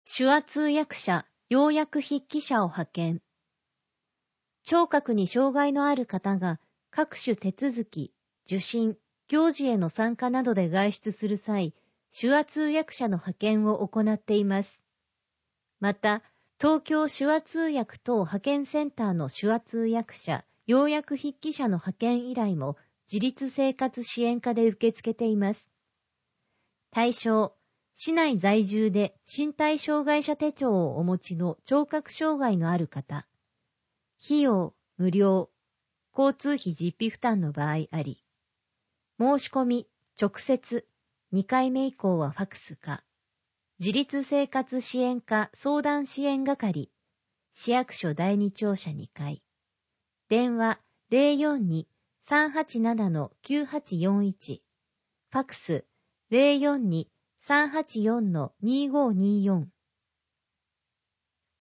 手話通訳者、要約筆記者を派遣。聴覚に障害のある方が各種手続き、受診、行事への参加などで外出する際、手話通訳者の派遣を行っています。また、東京手話通訳等派遣センターの手話通訳者、要約筆記者の派遣依頼も自立生活支援課で受け付けています。対象、市内在住で身体障害者手帳をお持ちの聴覚障害のある方。費用、無料。交通費実費負担の場合あり。申し込み、直接。2回目以降はファクスか。自立生活支援課相談支援係。市役所第2庁舎2階。電話 042-387-9841。ファクス 042-384-2524。